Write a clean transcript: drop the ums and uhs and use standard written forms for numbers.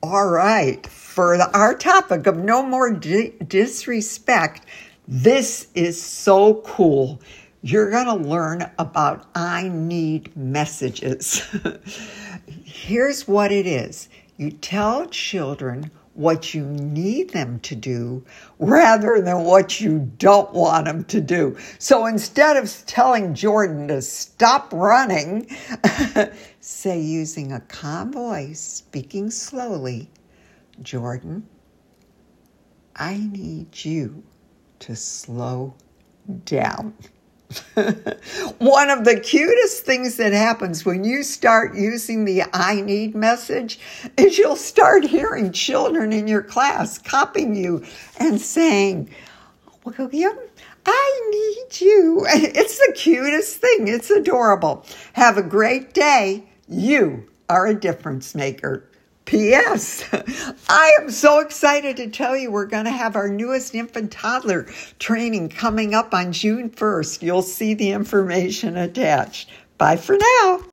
All right, for our topic of no more disrespect, this is so cool. You're going to learn about I need messages. Here's what it is. You tell children what you need them to do rather than what you don't want them to do. So instead of telling Jordan to stop running, say using a calm voice, speaking slowly, Jordan, I need you to slow down. One of the cutest things that happens when you start using the I need message is you'll start hearing children in your class copying you and saying, William, I need you. It's the cutest thing. It's adorable. Have a great day. You are a difference maker. P.S. I am so excited to tell you we're going to have our newest infant toddler training coming up on June 1st. You'll see the information attached. Bye for now.